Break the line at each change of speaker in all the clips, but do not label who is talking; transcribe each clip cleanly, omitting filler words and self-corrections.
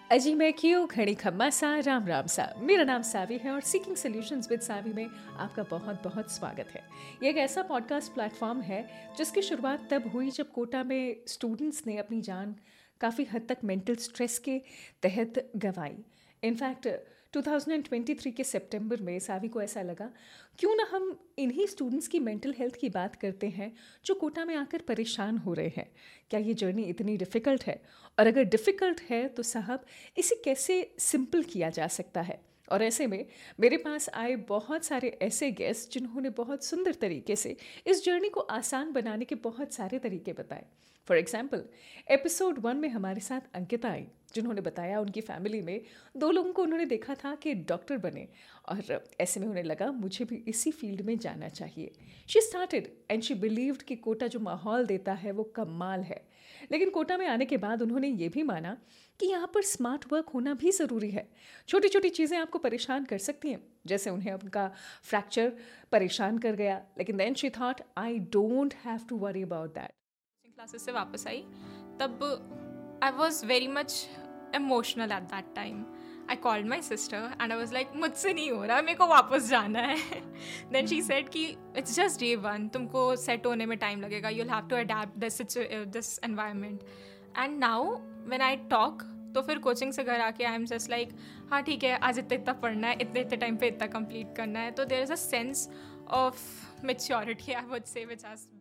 अजी मैं क्यों खड़ी खम्मा सा राम राम सा। मेरा नाम सावी है और सीकिंग सॉल्यूशंस विद सावी में आपका बहुत बहुत स्वागत है। ये एक ऐसा पॉडकास्ट प्लेटफॉर्म है जिसकी शुरुआत तब हुई जब कोटा में स्टूडेंट्स ने अपनी जान काफ़ी हद तक मेंटल स्ट्रेस के तहत गंवाई। इनफैक्ट 2023 के सितंबर में सावी को ऐसा लगा क्यों ना हम इन्हीं स्टूडेंट्स की मेंटल हेल्थ की बात करते हैं जो कोटा में आकर परेशान हो रहे हैं। क्या ये जर्नी इतनी डिफ़िकल्ट है, और अगर डिफ़िकल्ट है तो साहब इसे कैसे सिंपल किया जा सकता है। और ऐसे में मेरे पास आए बहुत सारे ऐसे गेस्ट जिन्होंने बहुत सुंदर तरीके से इस जर्नी को आसान बनाने के बहुत सारे तरीके बताए। फॉर एग्जाम्पल, एपिसोड 1 में हमारे साथ अंकिता आई जिन्होंने बताया उनकी फैमिली में 2 लोगों को उन्होंने देखा था कि डॉक्टर बने, और ऐसे में उन्हें लगा मुझे भी इसी फील्ड में जाना चाहिए। She started and she believed कि कोटा जो माहौल देता है वो कमाल है। लेकिन कोटा में आने के बाद उन्होंने ये भी माना कि यहाँ पर स्मार्ट वर्क होना भी ज़रूरी है। छोटी छोटी चीज़ें आपको परेशान कर सकती हैं, जैसे उन्हें उनका फ्रैक्चर परेशान कर गया, लेकिन then she thought I don't have to worry about that.
Classes से वापस आई तब I was very much emotional at that time. I called my sister and I was like मुझसे नहीं हो रहा, मेरे को वापस जाना है. देन शी सेड कि इट्स जस्ट डे 1, तुमको सेट होने में टाइम लगेगा, you will have to adept this environment. And now when I talk तो फिर कोचिंग से घर आके आई एम जस्ट लाइक हाँ ठीक है, आज इतना इतना पढ़ना है, इतने इतने टाइम पे इतना कंप्लीट करना है. तो there is a sense of maturity I would say which has.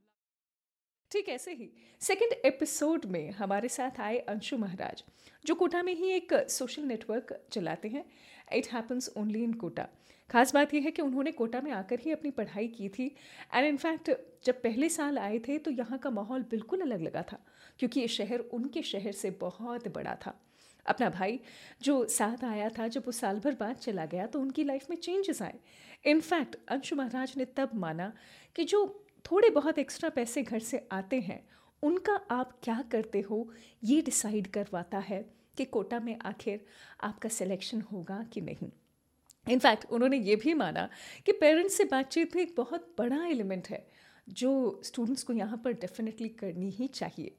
ठीक ऐसे ही सेकंड एपिसोड में हमारे साथ आए अंशु महाराज जो कोटा में ही एक सोशल नेटवर्क चलाते हैं, it happens only in Kota. खास बात यह है कि उन्होंने कोटा में आकर ही अपनी पढ़ाई की थी, एंड इनफैक्ट जब पहले साल आए थे तो यहाँ का माहौल बिल्कुल अलग लगा था क्योंकि ये शहर उनके शहर से बहुत बड़ा था। अपना भाई जो साथ आया था, जब वो साल भर बाद चला गया तो उनकी लाइफ में चेंजेस आए। इनफैक्ट अंशु महाराज ने तब माना कि जो थोड़े बहुत एक्स्ट्रा पैसे घर से आते हैं उनका आप क्या करते हो ये डिसाइड करवाता है कि कोटा में आखिर आपका सिलेक्शन होगा कि नहीं। इनफैक्ट उन्होंने ये भी माना कि पेरेंट्स से बातचीत भी एक बहुत बड़ा एलिमेंट है जो स्टूडेंट्स को यहाँ पर डेफिनेटली करनी ही चाहिए।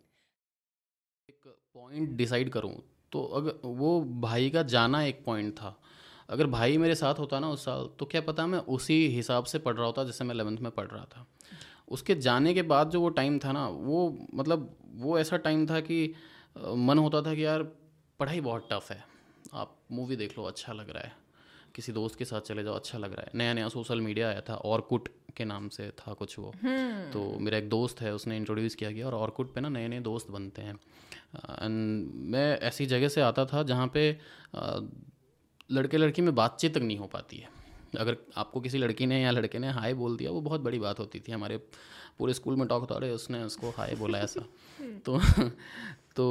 एक पॉइंट डिसाइड करूं तो अगर वो भाई का जाना एक पॉइंट था, अगर भाई मेरे साथ होता ना उस साल तो क्या पता मैं उसी हिसाब से पढ़ रहा होता जैसे मैं 11th में पढ़ रहा था। उसके जाने के बाद जो वो टाइम था ना, वो मतलब वो ऐसा टाइम था कि मन होता था कि यार पढ़ाई बहुत टफ है, आप मूवी देख लो अच्छा लग रहा है, किसी दोस्त के साथ चले जाओ अच्छा लग रहा है। नया नया सोशल मीडिया आया था, ऑरकुट के नाम से था कुछ वो। तो मेरा एक दोस्त है उसने इंट्रोड्यूस किया गया, और ऑरकुट पे ना नए नए दोस्त बनते हैं। एंड मैं ऐसी जगह से आता था जहाँ पे लड़के लड़की में बातचीत तक नहीं हो पाती है। अगर आपको किसी लड़की ने या लड़के ने हाय बोल दिया वो बहुत बड़ी बात होती थी। हमारे पूरे स्कूल में टॉक होता रहे उसने उसको हाय बोला ऐसा। तो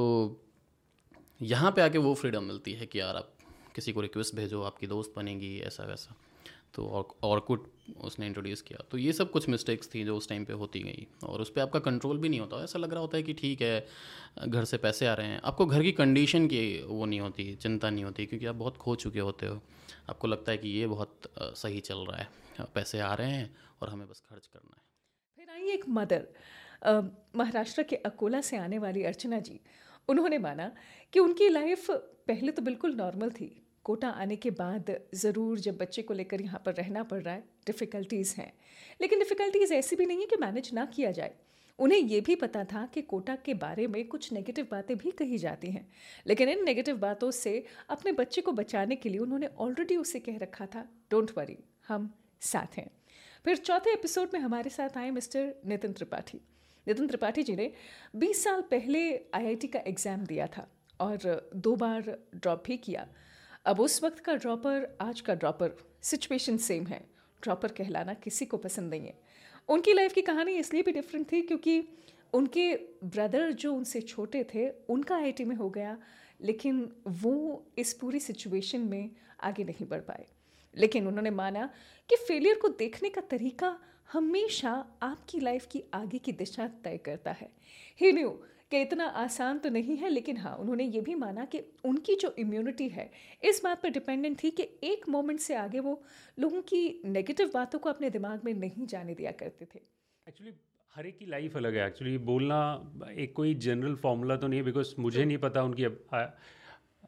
यहाँ पे आके वो फ्रीडम मिलती है कि यार आप किसी को रिक्वेस्ट भेजो, आपकी दोस्त बनेगी, ऐसा वैसा। तो ऑरकुट उसने इंट्रोड्यूस किया। तो ये सब कुछ मिस्टेक्स थी जो उस टाइम पे होती गई, और उस पर आपका कंट्रोल भी नहीं होता। ऐसा लग रहा होता है कि ठीक है घर से पैसे आ रहे हैं, आपको घर की कंडीशन की वो नहीं होती, चिंता नहीं होती, क्योंकि आप बहुत खो चुके होते हो। आपको लगता है कि ये बहुत सही चल रहा है, पैसे आ रहे हैं और हमें बस खर्च करना है।
फिर आई एक मदर, महाराष्ट्र के अकोला से आने वाली अर्चना जी। उन्होंने माना कि उनकी लाइफ पहले तो बिल्कुल नॉर्मल थी, कोटा आने के बाद ज़रूर जब बच्चे को लेकर यहाँ पर रहना पड़ रहा है डिफ़िकल्टीज़ हैं, लेकिन डिफ़िकल्टीज़ ऐसी भी नहीं है कि मैनेज ना किया जाए। उन्हें ये भी पता था कि कोटा के बारे में कुछ नेगेटिव बातें भी कही जाती हैं, लेकिन इन नेगेटिव बातों से अपने बच्चे को बचाने के लिए उन्होंने ऑलरेडी उसे कह रखा था डोंट वरी, हम साथ हैं। फिर चौथे एपिसोड में हमारे साथ आए मिस्टर नितिन त्रिपाठी। नितिन त्रिपाठी जी ने 20 साल पहले आईआईटी का एग्ज़ाम दिया था और 2 बार ड्रॉप भी किया। अब उस वक्त का ड्रॉपर, आज का ड्रॉपर, सिचुएशन सेम है। ड्रॉपर कहलाना किसी को पसंद नहीं है। उनकी लाइफ की कहानी इसलिए भी डिफरेंट थी क्योंकि उनके ब्रदर जो उनसे छोटे थे उनका आईआईटी में हो गया, लेकिन वो इस पूरी सिचुएशन में आगे नहीं बढ़ पाए। लेकिन उन्होंने माना कि फेलियर को देखने का तरीका हमेशा आपकी लाइफ की आगे की दिशा तय करता है। ही न्यू कि इतना आसान तो नहीं है, लेकिन हाँ उन्होंने ये भी माना कि उनकी जो इम्यूनिटी है इस बात पर डिपेंडेंट थी कि एक मोमेंट से आगे वो लोगों की नेगेटिव बातों को अपने दिमाग में नहीं जाने दिया करते थे।
एक्चुअली हर एक की लाइफ अलग है। एक्चुअली बोलना एक कोई जनरल फॉर्मूला तो नहीं है, बिकॉज मुझे नहीं पता उनकी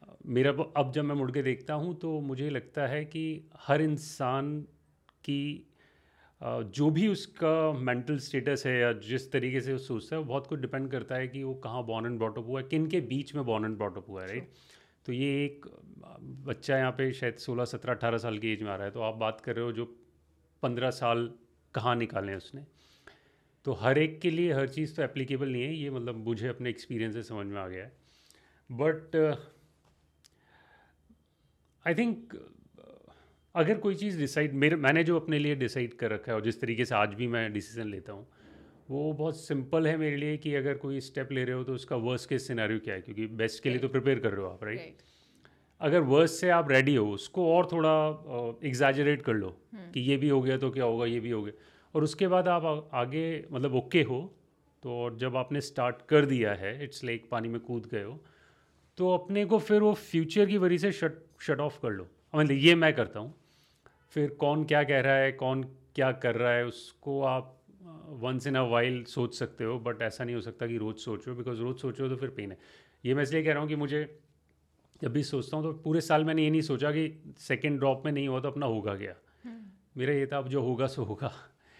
मेरा अब जब मैं मुड़ के देखता हूँ तो मुझे लगता है कि हर इंसान की जो भी उसका मेंटल स्टेटस है या जिस तरीके से वो सोचता है वो बहुत कुछ डिपेंड करता है कि वो कहाँ बॉर्न एंड ब्रॉट अप हुआ है, किन के बीच में बॉर्न एंड ब्रॉट अप हुआ है, राइट। तो ये एक बच्चा यहाँ पे शायद 16, 17, 18 साल की एज में आ रहा है, तो आप बात कर रहे हो जो 15 साल कहाँ निकाले हैं उसने। तो हर एक के लिए हर चीज़ तो एप्लीकेबल नहीं है, ये मतलब मुझे अपने एक्सपीरियंस से समझ में आ गया है। बट आई थिंक अगर कोई चीज़ डिसाइड मैंने जो अपने लिए डिसाइड कर रखा है और जिस तरीके से आज भी मैं डिसीजन लेता हूँ वो बहुत सिंपल है मेरे लिए कि अगर कोई स्टेप ले रहे हो तो उसका वर्स्ट केस सिनेरियो क्या है, क्योंकि बेस्ट के लिए तो प्रिपेयर कर रहे हो आप, राइट। अगर वर्स्ट से आप रेडी हो उसको और थोड़ा एग्जैजरेट कर लो कि ये भी हो गया तो क्या होगा, ये भी हो गया, और उसके बाद आप आगे मतलब ओके हो। तो और जब आपने स्टार्ट कर दिया है, इट्स लाइक पानी में कूद गए हो, तो अपने को फिर वो फ्यूचर की वजह से शट ऑफ कर लो। मतलब ये मैं करता हूँ। फिर कौन क्या कह रहा है, कौन क्या कर रहा है, उसको आप वंस इन अ वाइल सोच सकते हो, बट ऐसा नहीं हो सकता कि रोज़ सोचो, बिकॉज रोज़ सोचो तो फिर पेन है। ये मैं इसलिए कह रहा हूँ कि मुझे जब भी सोचता हूँ तो पूरे साल मैंने ये नहीं सोचा कि सेकेंड ड्रॉप में नहीं हुआ तो अपना होगा क्या। मेरा ये था अब जो होगा सो होगा।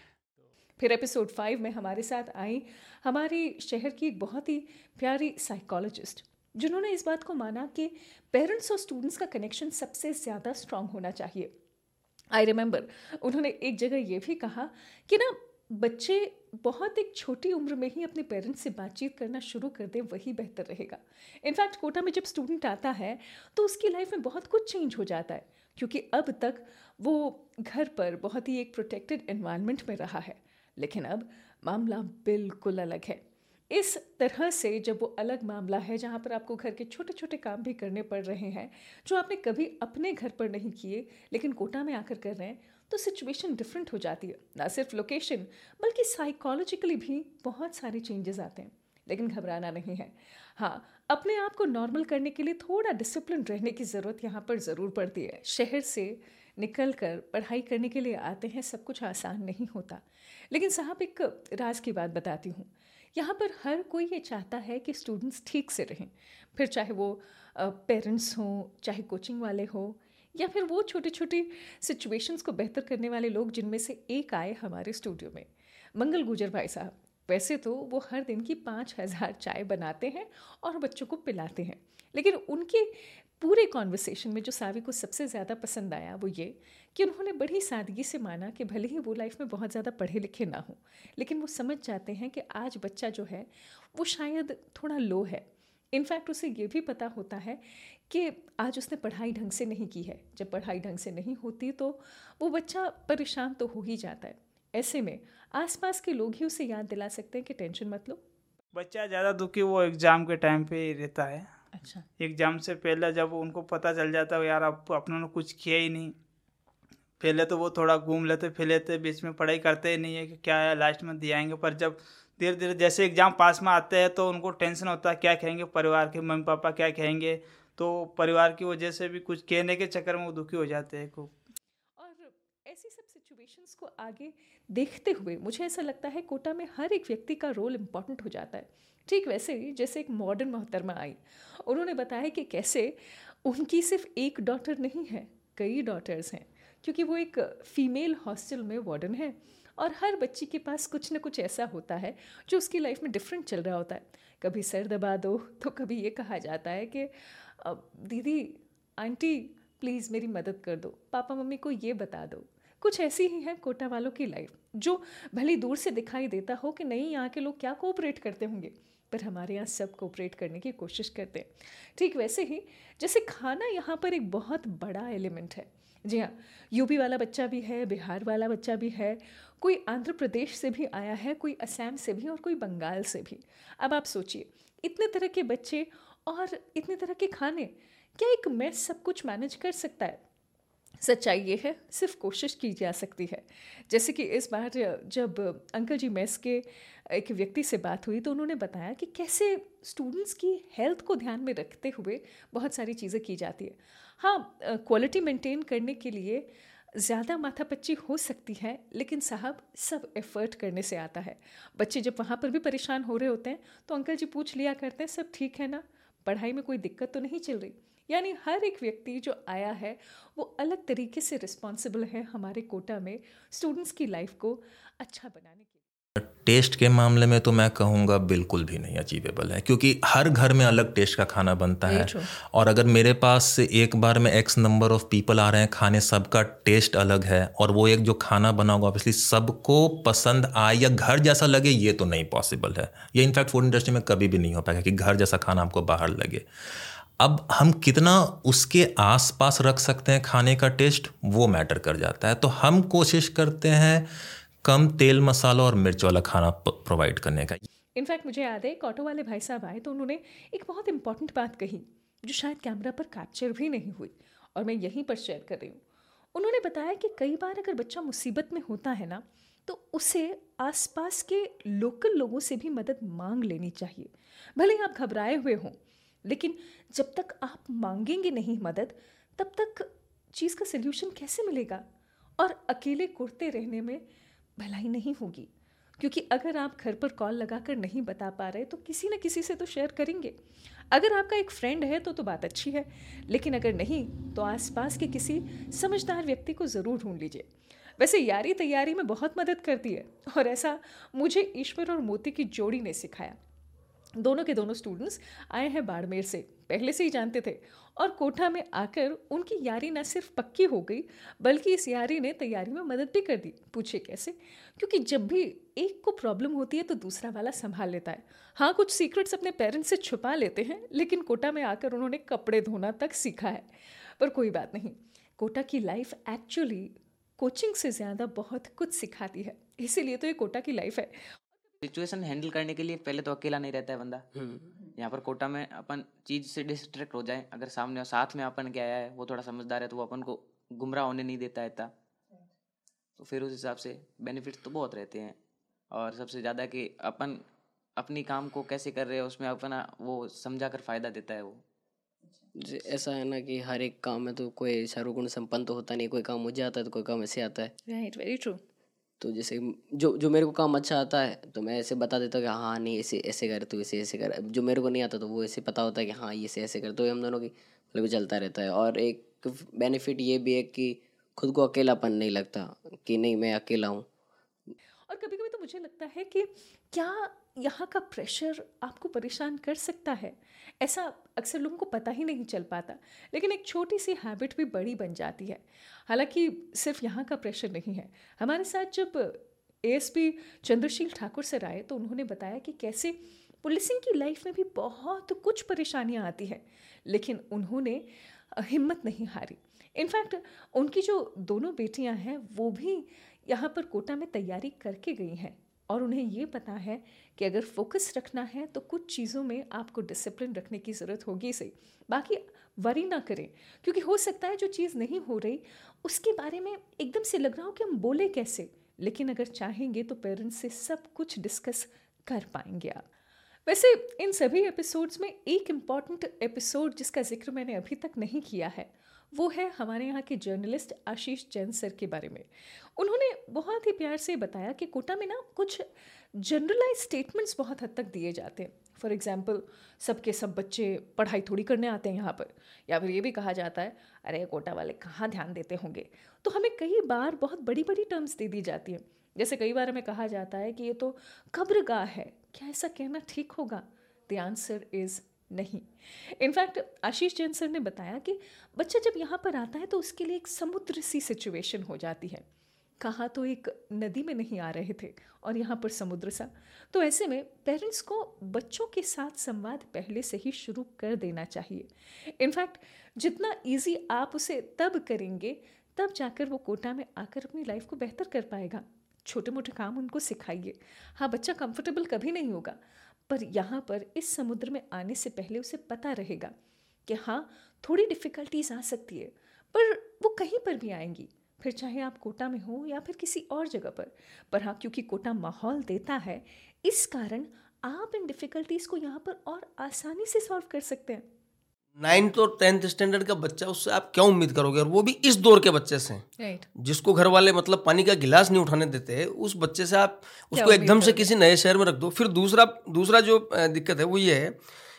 फिर एपिसोड 5 में हमारे साथ आई हमारी शहर की एक बहुत ही प्यारी साइकोलॉजिस्ट, जिन्होंने इस बात को माना कि पेरेंट्स और स्टूडेंट्स का कनेक्शन सबसे ज़्यादा स्ट्रांग होना चाहिए। आई रिमेंबर उन्होंने एक जगह ये भी कहा कि ना बच्चे बहुत एक छोटी उम्र में ही अपने पेरेंट्स से बातचीत करना शुरू कर दें, वही बेहतर रहेगा। इनफैक्ट कोटा में जब स्टूडेंट आता है तो उसकी लाइफ में बहुत कुछ चेंज हो जाता है, क्योंकि अब तक वो घर पर बहुत ही एक प्रोटेक्टेड एनवायरनमेंट में रहा है, लेकिन अब मामला बिल्कुल अलग है। इस तरह से जब वो अलग मामला है जहाँ पर आपको घर के छोटे छोटे काम भी करने पड़ रहे हैं जो आपने कभी अपने घर पर नहीं किए लेकिन कोटा में आकर कर रहे हैं, तो सिचुएशन डिफरेंट हो जाती है। ना सिर्फ लोकेशन बल्कि साइकोलॉजिकली भी बहुत सारे चेंजेस आते हैं, लेकिन घबराना नहीं है। हाँ, अपने आप को नॉर्मल करने के लिए थोड़ा डिसिप्लिन रहने की ज़रूरत यहाँ पर ज़रूर पड़ती है। शहर से निकल कर पढ़ाई करने के लिए आते हैं, सब कुछ आसान नहीं होता। लेकिन साहब एक राज की बात बताती हूँ, यहाँ पर हर कोई ये चाहता है कि स्टूडेंट्स ठीक से रहें, फिर चाहे वो पेरेंट्स हों, चाहे कोचिंग वाले हों, या फिर वो छोटी छोटी सिचुएशंस को बेहतर करने वाले लोग, जिनमें से एक आए हमारे स्टूडियो में, मंगल गुजर भाई साहब। वैसे तो वो हर दिन की 5000 चाय बनाते हैं और बच्चों को पिलाते हैं, लेकिन उनके पूरे कॉन्वर्सेशन में जो सावी को सबसे ज़्यादा पसंद आया वो ये कि उन्होंने बड़ी सादगी से माना कि भले ही वो लाइफ में बहुत ज़्यादा पढ़े लिखे ना हो, लेकिन वो समझ जाते हैं कि आज बच्चा जो है वो शायद थोड़ा लो है। इनफैक्ट उसे ये भी पता होता है कि आज उसने पढ़ाई ढंग से नहीं की है। जब पढ़ाई ढंग से नहीं होती तो वो बच्चा परेशान तो हो ही जाता है। ऐसे में आसपास के लोग ही उसे याद दिला सकते हैं कि टेंशन मत लो।
बच्चा ज़्यादा दुखी वो एग्ज़ाम के टाइम पे ही रहता है।
अच्छा,
एग्ज़ाम से पहले जब उनको पता चल जाता है यार अब अपनों ने कुछ किया ही नहीं, पहले तो वो थोड़ा घूम लेते फिर लेते, बीच में पढ़ाई करते ही नहीं है कि क्या है लास्ट में दिए आएंगे। पर जब धीरे धीरे जैसे एग्ज़ाम पास में आते हैं तो उनको टेंशन होता है क्या कहेंगे परिवार के, मम्मी पापा क्या कहेंगे, तो परिवार की वजह से भी कुछ कहने के चक्कर में वो दुखी हो जाते हैं खूब।
और ऐसी सब सिचुएशंस को आगे देखते हुए मुझे ऐसा लगता है कोटा में हर एक व्यक्ति का रोल इम्पॉर्टेंट हो जाता है। ठीक वैसे ही जैसे एक मॉडर्न मोहतरमा आई, उन्होंने बताया कि कैसे उनकी सिर्फ एक डॉटर नहीं है, कई डॉटर्स हैं, क्योंकि वो एक फ़ीमेल हॉस्टल में वार्डन है और हर बच्ची के पास कुछ न कुछ ऐसा होता है जो उसकी लाइफ में डिफरेंट चल रहा होता है। कभी सर दबा दो तो कभी ये कहा जाता है कि दीदी, आंटी प्लीज़ मेरी मदद कर दो, पापा मम्मी को ये बता दो। कुछ ऐसी ही है कोटा वालों की लाइफ, जो भले दूर से दिखाई देता हो कि नहीं यहाँ के लोग क्या कोऑपरेट करते होंगे, पर हमारे यहाँ सब कोऑपरेट करने की कोशिश करते हैं। ठीक वैसे ही जैसे खाना यहाँ पर एक बहुत बड़ा एलिमेंट है। जी हाँ, यूपी वाला बच्चा भी है, बिहार वाला बच्चा भी है, कोई आंध्र प्रदेश से भी आया है, कोई असम से भी और कोई बंगाल से भी। अब आप सोचिए, इतने तरह के बच्चे और इतने तरह के खाने, क्या एक मेस सब कुछ मैनेज कर सकता है? सच्चाई ये है, सिर्फ कोशिश की जा सकती है। जैसे कि इस बार जब अंकल जी मेस के एक व्यक्ति से बात हुई तो उन्होंने बताया कि कैसे स्टूडेंट्स की हेल्थ को ध्यान में रखते हुए बहुत सारी चीज़ें की जाती है। हाँ, क्वालिटी मेंटेन करने के लिए ज़्यादा माथापच्ची हो सकती है, लेकिन साहब सब एफ़र्ट करने से आता है। बच्चे जब वहाँ पर भी परेशान हो रहे होते हैं तो अंकल जी पूछ लिया करते हैं, सब ठीक है ना, पढ़ाई में कोई दिक्कत तो नहीं चल रही। यानी हर एक व्यक्ति जो आया है वो अलग तरीके से रिस्पॉन्सिबल है हमारे कोटा में स्टूडेंट्स की लाइफ को अच्छा बनाने के लिए।
टेस्ट के मामले में तो मैं कहूँगा बिल्कुल भी नहीं अचीवेबल है, क्योंकि हर घर में अलग टेस्ट का खाना बनता है। और अगर मेरे पास से एक बार में एक्स नंबर ऑफ पीपल आ रहे हैं खाने, सबका टेस्ट अलग है, और वो एक जो खाना बना होगा ऑब्वियसली सबको पसंद आए या घर जैसा लगे, ये तो नहीं पॉसिबल है। ये इनफैक्ट फूड इंडस्ट्री में कभी भी नहीं हो पाएगा कि घर जैसा खाना आपको बाहर लगे। अब हम कितना उसके आसपास रख सकते हैं खाने का टेस्ट, वो मैटर कर जाता है। तो हम कोशिश करते हैं कम तेल मसाला और मिर्च वाला खाना प्रोवाइड करने का।
इनफैक्ट मुझे याद है एक ऑटो वाले भाई साहब आए तो उन्होंने एक बहुत इंपॉर्टेंट बात कही जो शायद कैमरा पर कैप्चर भी नहीं हुई, और मैं यहीं पर शेयर कर रही हूँ। उन्होंने बताया कि कई बार अगर बच्चा मुसीबत में होता है ना, तो उसे आसपास के लोकल लोगों से भी मदद मांग लेनी चाहिए। भले ही आप घबराए हुए हों, लेकिन जब तक आप मांगेंगे नहीं मदद, तब तक चीज़ का सल्यूशन कैसे मिलेगा? और अकेले कुड़ते रहने में भलाई नहीं होगी, क्योंकि अगर आप घर पर कॉल लगाकर नहीं बता पा रहे तो किसी न किसी से तो शेयर करेंगे। अगर आपका एक फ्रेंड है तो बात अच्छी है, लेकिन अगर नहीं तो आसपास के किसी समझदार व्यक्ति को ज़रूर ढूंढ लीजिए। वैसे यारी तैयारी में बहुत मदद करती है, और ऐसा मुझे ईश्वर और मोती की जोड़ी ने सिखाया। दोनों के दोनों स्टूडेंट्स आए हैं बाड़मेर से, पहले से ही जानते थे, और कोटा में आकर उनकी यारी न सिर्फ पक्की हो गई, बल्कि इस यारी ने तैयारी में मदद भी कर दी। पूछे कैसे? क्योंकि जब भी एक को प्रॉब्लम होती है तो दूसरा वाला संभाल लेता है। हाँ, कुछ सीक्रेट्स अपने पेरेंट्स से छुपा लेते हैं, लेकिन कोटा में आकर उन्होंने कपड़े धोना तक सीखा है। पर कोई बात नहीं, कोटा की लाइफ एक्चुअली कोचिंग से ज़्यादा बहुत कुछ सिखाती है, इसीलिए तो ये कोटा की लाइफ है।
सिचुएशन हैंडल करने के लिए पहले तो अकेला नहीं रहता है बंदा। यहाँ पर कोटा में अपन चीज़ से डिस्ट्रैक्ट हो जाए, अगर सामने और साथ में अपन के आया है वो थोड़ा समझदार है तो वो अपन को गुमराह होने नहीं देता है, तो फिर उस हिसाब से बेनिफिट्स तो बहुत रहते हैं। और सबसे ज़्यादा कि अपन अपनी काम को कैसे कर रहे हैं उसमें अपना वो समझा कर फ़ायदा देता है वो।
ऐसा है ना कि हर एक काम में तो कोई सर्वगुण संपन्न तो होता नहीं, कोई काम मुझे आता है तो कोई काम ऐसे आता है।
Right, very true.
तो जैसे जो मेरे को काम अच्छा आता है तो मैं ऐसे बता देता हूँ कि हाँ नहीं ऐसे ऐसे कर, तो ऐसे कर। जो मेरे को नहीं आता तो वो ऐसे पता होता है कि हाँ ये ऐसे कर, तो हम दोनों की मतलब चलता रहता है। और एक बेनिफिट ये भी है कि खुद को अकेलापन नहीं लगता कि नहीं मैं अकेला हूँ।
और कभी कभी तो मुझे लगता है कि क्या यहाँ का प्रेशर आपको परेशान कर सकता है, ऐसा अक्सर लोगों को पता ही नहीं चल पाता, लेकिन एक छोटी सी हैबिट भी बड़ी बन जाती है। हालांकि सिर्फ यहाँ का प्रेशर नहीं है। हमारे साथ जब एएसपी चंद्रशील ठाकुर सर आए तो उन्होंने बताया कि कैसे पुलिसिंग की लाइफ में भी बहुत कुछ परेशानियाँ आती हैं, लेकिन उन्होंने हिम्मत नहीं हारी। इनफैक्ट उनकी जो दोनों बेटियां हैं वो भी यहाँ पर कोटा में तैयारी करके गई हैं, और उन्हें ये पता है कि अगर फोकस रखना है तो कुछ चीज़ों में आपको डिसिप्लिन रखने की ज़रूरत होगी सही, बाकी वरी ना करें, क्योंकि हो सकता है जो चीज़ नहीं हो रही उसके बारे में एकदम से लग रहा हो कि हम बोले कैसे, लेकिन अगर चाहेंगे तो पेरेंट्स से सब कुछ डिस्कस कर पाएंगे आप। वैसे इन सभी एपिसोड्स में एक इम्पॉर्टेंट एपिसोड जिसका जिक्र मैंने अभी तक नहीं किया है वो है हमारे यहाँ के जर्नलिस्ट आशीष जैन सर के बारे में। उन्होंने बहुत ही प्यार से बताया कि कोटा में ना कुछ जनरलाइज स्टेटमेंट्स बहुत हद तक दिए जाते हैं। फॉर एग्जांपल, सबके सब बच्चे पढ़ाई थोड़ी करने आते हैं यहाँ पर, या फिर ये भी कहा जाता है अरे कोटा वाले कहाँ ध्यान देते होंगे। तो हमें कई बार बहुत बड़ी बड़ी टर्म्स दे दी जाती हैं, जैसे कई बार हमें कहा जाता है कि ये तो कब्रगाह है, क्या ऐसा कहना ठीक होगा? द आंसर इज़ नहीं। इनफैक्ट आशीष जैन सर ने बताया कि बच्चा जब यहाँ पर आता है तो उसके लिए एक समुद्र सी सिचुएशन हो जाती है। कहाँ तो एक नदी में नहीं आ रहे थे और यहाँ पर समुद्र सा, तो ऐसे में पेरेंट्स को बच्चों के साथ संवाद पहले से ही शुरू कर देना चाहिए। इनफैक्ट जितना इजी आप उसे तब करेंगे तब जाकर वो कोटा में आकर अपनी लाइफ को बेहतर कर पाएगा। छोटे मोटे काम उनको सिखाइए। हाँ, बच्चा कंफर्टेबल कभी नहीं होगा, पर यहाँ पर इस समुद्र में आने से पहले उसे पता रहेगा कि हाँ थोड़ी डिफ़िकल्टीज आ सकती है, पर वो कहीं पर भी आएंगी, फिर चाहे आप कोटा में हो या फिर किसी और जगह पर हाँ, क्योंकि कोटा माहौल देता है, इस कारण आप इन डिफ़िकल्टीज़ को यहाँ पर और आसानी से सॉल्व कर सकते हैं।
9th और 10th स्टैंडर्ड का बच्चा, उससे आप क्या उम्मीद करोगे? और वो भी इस दौर के बच्चे से,
राइट,
जिसको घर वाले मतलब पानी का गिलास नहीं उठाने देते, उस बच्चे से आप उसको एकदम से किसी नए शहर में रख दो। फिर दूसरा जो दिक्कत है वो ये है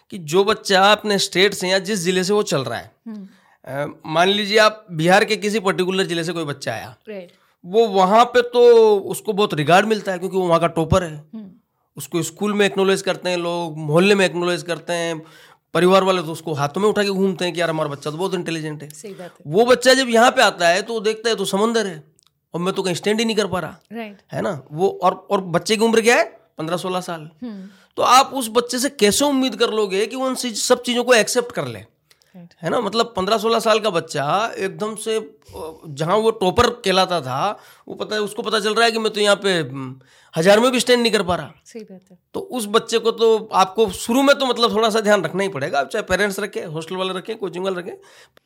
कि जो बच्चा अपने स्टेट से या जिस जिले से वो चल रहा है, मान लीजिए आप बिहार के किसी पर्टिकुलर जिले से कोई बच्चा आया, वो वहाँ पे तो उसको बहुत रिगार्ड मिलता है क्योंकि वो वहाँ का टॉपर है। उसको स्कूल में एक्नॉलेज करते हैं लोग, मोहल्ले में एक्नॉलेज करते हैं, परिवार वाले तो उसको हाथों में उठा के घूमते हैं कि यार हमारा बच्चा तो बहुत इंटेलिजेंट है।
सही बात है।
वो बच्चा जब यहाँ पे आता है तो वो देखता है तो समंदर है और मैं तो कहीं स्टैंड ही नहीं कर पा रहा, है ना वो। और बच्चे की उम्र क्या है, 15-16 साल। तो आप उस बच्चे से कैसे उम्मीद कर लोगे कि वो उन सब चीज़ों को एक्सेप्ट कर ले, है ना। मतलब 15-16 साल का बच्चा एकदम से जहाँ वो टॉपर कहलाता था, वो पता है उसको पता चल रहा है कि मैं तो यहाँ पे 1000 में भी स्टैंड नहीं कर पा रहा।
सही बात है।
तो उस बच्चे को तो आपको शुरू में तो मतलब थोड़ा सा ध्यान रखना ही पड़ेगा, चाहे पेरेंट्स रखें, हॉस्टल वाले रखें, कोचिंग वाले रखें।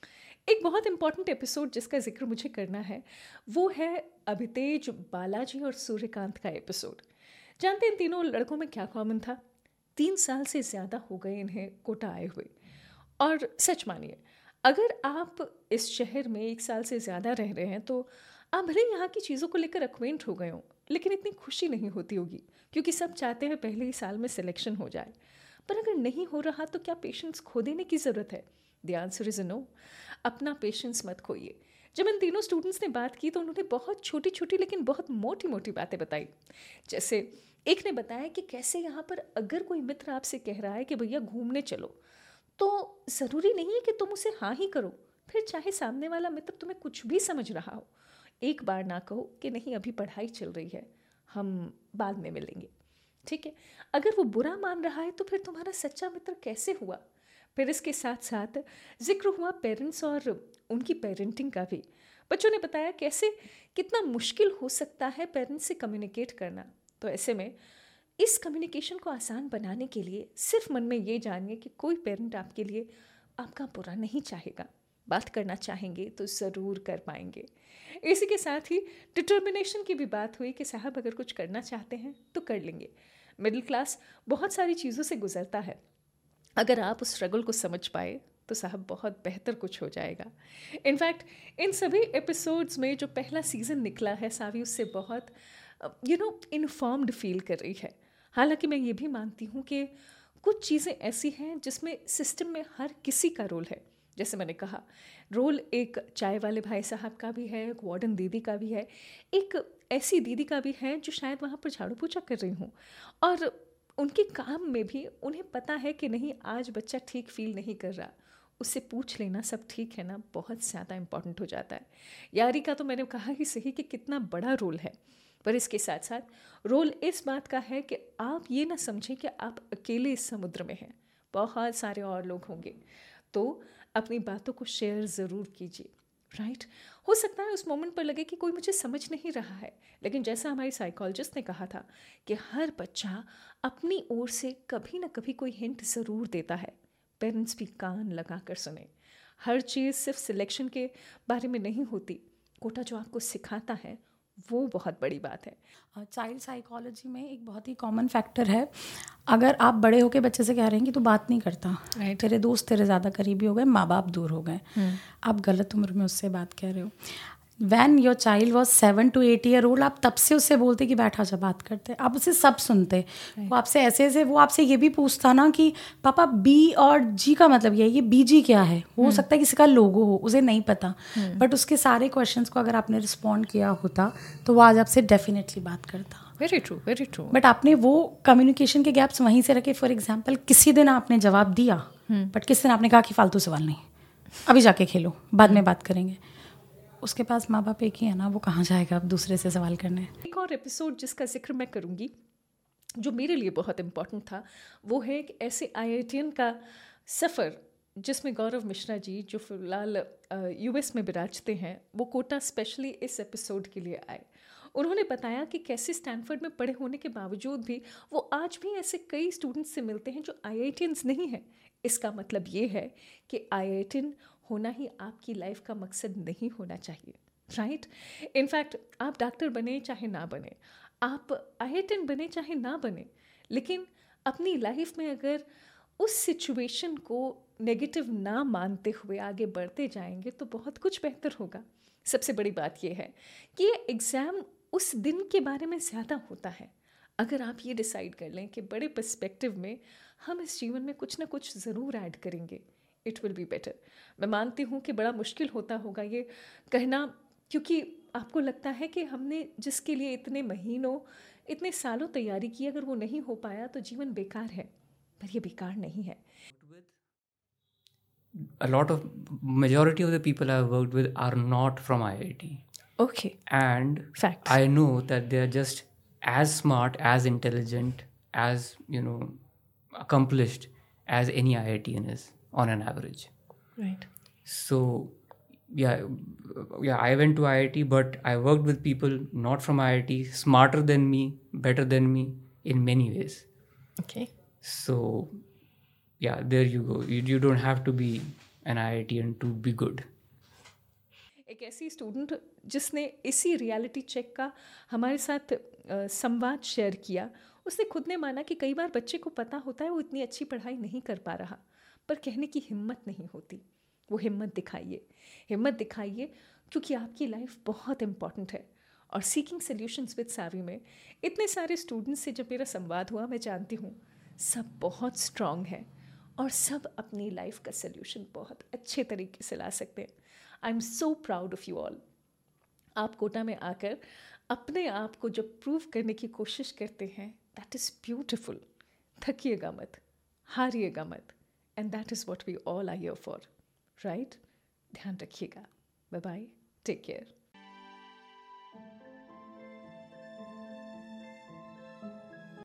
एक बहुत इंपॉर्टेंट एपिसोड जिसका जिक्र मुझे करना है वो है अभितेज, बालाजी और सूर्यकांत का एपिसोड। जानते हैं इन तीनों लड़कों में क्या कॉमन था? 3 साल से ज़्यादा हो गए इन्हें कोटा आए हुए। और सच मानिए, अगर आप इस शहर में 1 साल से ज़्यादा रह रहे हैं तो आप भले यहाँ की चीज़ों को लेकर अक्वेंट हो गए हों, लेकिन इतनी खुशी नहीं होती होगी क्योंकि सब चाहते हैं पहले ही साल में सिलेक्शन हो जाए। पर अगर नहीं हो रहा तो क्या पेशेंस खो देने की ज़रूरत है? The answer is no. अपना पेशेंस मत खोइए। जब इन तीनों स्टूडेंट्स ने बात की तो उन्होंने बहुत छोटी छोटी लेकिन बहुत मोटी मोटी बातें बताई। जैसे एक ने बताया कि कैसे यहाँ पर अगर कोई मित्र आपसे कह रहा है कि भैया घूमने चलो, तो ज़रूरी नहीं है कि तुम उसे हाँ ही करो, फिर चाहे सामने वाला मित्र तुम्हें कुछ भी समझ रहा हो। एक बार ना कहो कि नहीं अभी पढ़ाई चल रही है, हम बाद में मिलेंगे, ठीक है। अगर वो बुरा मान रहा है तो फिर तुम्हारा सच्चा मित्र कैसे हुआ? फिर इसके साथ साथ जिक्र हुआ पेरेंट्स और उनकी पेरेंटिंग का भी। बच्चों ने बताया कैसे कितना मुश्किल हो सकता है पेरेंट्स से कम्युनिकेट करना। तो ऐसे में इस कम्युनिकेशन को आसान बनाने के लिए सिर्फ मन में ये जानिए कि कोई पेरेंट आपके लिए आपका बुरा नहीं चाहेगा। बात करना चाहेंगे तो ज़रूर कर पाएंगे। इसी के साथ ही डिटर्मिनेशन की भी बात हुई कि साहब अगर कुछ करना चाहते हैं तो कर लेंगे। मिडिल क्लास बहुत सारी चीज़ों से गुजरता है, अगर आप उस स्ट्रगल को समझ पाए तो साहब बहुत बेहतर कुछ हो जाएगा। इनफैक्ट इन सभी एपिसोड्स में जो पहला सीज़न निकला है, सावी उससे बहुत इन्फॉर्म्ड फील कर रही है। हालांकि मैं ये भी मानती हूँ कि कुछ चीज़ें ऐसी हैं जिसमें सिस्टम में हर किसी का रोल है। जैसे मैंने कहा, रोल एक चाय वाले भाई साहब का भी है, एक वार्डन दीदी का भी है, एक ऐसी दीदी का भी है जो शायद वहाँ पर झाड़ू पोछा कर रही हूँ और उनके काम में भी उन्हें पता है कि नहीं आज बच्चा ठीक फील नहीं कर रहा, उससे पूछ लेना सब ठीक है ना, बहुत ज़्यादा इम्पॉर्टेंट हो जाता है। यारी का तो मैंने कहा ही सही कि कितना बड़ा रोल है, पर इसके साथ साथ रोल इस बात का है कि आप ये ना समझें कि आप अकेले इस समुद्र में हैं, बहुत सारे और लोग होंगे। तो अपनी बातों को शेयर ज़रूर कीजिए, राइट। हो सकता है उस मोमेंट पर लगे कि कोई मुझे समझ नहीं रहा है, लेकिन जैसा हमारी साइकोलॉजिस्ट ने कहा था कि हर बच्चा अपनी ओर से कभी ना कभी कोई हिंट ज़रूर देता है। पेरेंट्स भी कान लगा कर सुने। हर चीज़ सिर्फ सिलेक्शन के बारे में नहीं होती, कोटा जो आपको सिखाता है वो बहुत बड़ी बात है।
चाइल्ड साइकोलॉजी में एक बहुत ही कॉमन फैक्टर है, अगर आप बड़े होके बच्चे से कह रहे हैं कि तू बात नहीं करता, तेरे दोस्त तेरे ज़्यादा करीबी हो गए, माँ बाप दूर हो गए, आप गलत उम्र में उससे बात कह रहे हो। When your child was 7 to 8 year old, आप तब से उससे बोलते कि बैठा जा बात करते, आप उसे सब सुनते। वो आपसे ऐसे वो आपसे ये भी पूछता ना कि पापा बी और जी का मतलब ये बीजी क्या है। हो सकता है किसी का लोगो हो, उसे नहीं पता, बट उसके सारे क्वेश्चंस को अगर आपने रिस्पॉन्ड किया होता तो वो आज आपसे डेफिनेटली बात करता।
Very true, very true.
But आपने वो कम्युनिकेशन के गैप्स वहीं से रखे। फॉर एग्जाम्पल, किसी दिन आपने जवाब दिया, बट किसी दिन आपने कहा कि फालतू सवाल नहीं, अभी जाके खेलो, बाद में बात करेंगे। उसके पास माँ बाप एक ही है ना, वो कहाँ जाएगा अब दूसरे से सवाल करने।
एक और एपिसोड जिसका जिक्र मैं करूँगी जो मेरे लिए बहुत इम्पॉर्टेंट था, वो है एक ऐसे IITian का सफ़र जिसमें गौरव मिश्रा जी, जो फिलहाल US में विराजते हैं, वो कोटा स्पेशली इस एपिसोड के लिए आए। उन्होंने बताया कि कैसे स्टैनफोर्ड में पढ़े होने के बावजूद भी वो आज भी ऐसे कई स्टूडेंट्स से मिलते हैं जो IITians नहीं हैं। इसका मतलब ये है कि IITian होना ही आपकी लाइफ का मकसद नहीं होना चाहिए, राइट। इनफैक्ट आप डॉक्टर बने चाहे ना बने, आप IITian बने चाहे ना बने, लेकिन अपनी लाइफ में अगर उस सिचुएशन को नेगेटिव ना मानते हुए आगे बढ़ते जाएंगे तो बहुत कुछ बेहतर होगा। सबसे बड़ी बात यह है कि ये एग्ज़ाम उस दिन के बारे में ज़्यादा होता है। अगर आप ये डिसाइड कर लें कि बड़े पर्सपेक्टिव में हम इस जीवन में कुछ ना कुछ ज़रूर ऐड करेंगे, इट विल बी बेटर। मैं मानती हूँ कि बड़ा मुश्किल होता होगा ये कहना, क्योंकि आपको लगता है कि हमने जिसके लिए इतने महीनों इतने सालों तैयारी की, अगर वो नहीं हो पाया तो जीवन बेकार है। पर ये बेकार नहीं है।
A lot of majority of the people I've worked with are not from IIT.
Okay.
And
fact,
I know that they are just as smart, as intelligent, as accomplished as any IITian is on an average.
Right.
So yeah, I went to IIT, but I worked with people not from IIT, smarter than me, better than me in many ways.
Okay.
So yeah, there you go. You don't have to be an IITian to be good.
एक ऐसी student जिसने इसी reality check का हमारे साथ संवाद share किया, उसने खुद ने माना कि कई बार बच्चे को पता होता है वो इतनी अच्छी पढ़ाई नहीं कर पा रहा, पर कहने की हिम्मत नहीं होती। वो हिम्मत दिखाइए क्योंकि आपकी लाइफ बहुत इम्पॉर्टेंट है। और सीकिंग सॉल्यूशंस विद सावी में इतने सारे स्टूडेंट्स से जब मेरा संवाद हुआ, मैं जानती हूँ सब बहुत स्ट्रांग है और सब अपनी लाइफ का सल्यूशन बहुत अच्छे तरीके से ला सकते हैं। I am so proud of you all. आप कोटा में आकर अपने आप को जब प्रूव करने की कोशिश करते हैं, दैट इज़ ब्यूटिफुल। थकिएगा मत, हारिएगा मत, and that is what we all are here for, right? ध्यान रखिएगा। Bye bye, take care.